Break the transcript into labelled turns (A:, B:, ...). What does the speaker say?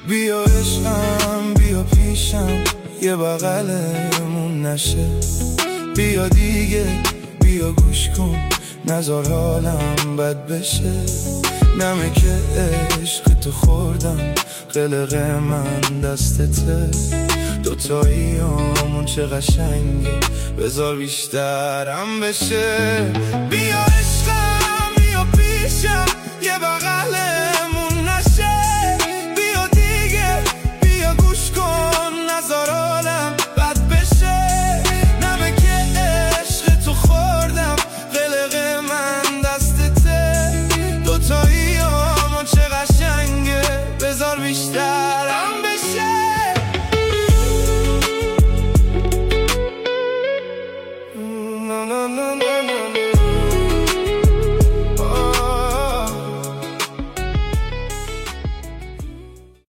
A: بیا عشقم بیا پیشم یه بغلمون نشه، بیا دیگه بیا گوش کن نزار حالم بد بشه. نمه که عشق تو خوردم قلق من دستته، دوتایی همون چه قشنگی بذار بیشترم بشه. بیا عشقم بیا پیشم یه بغله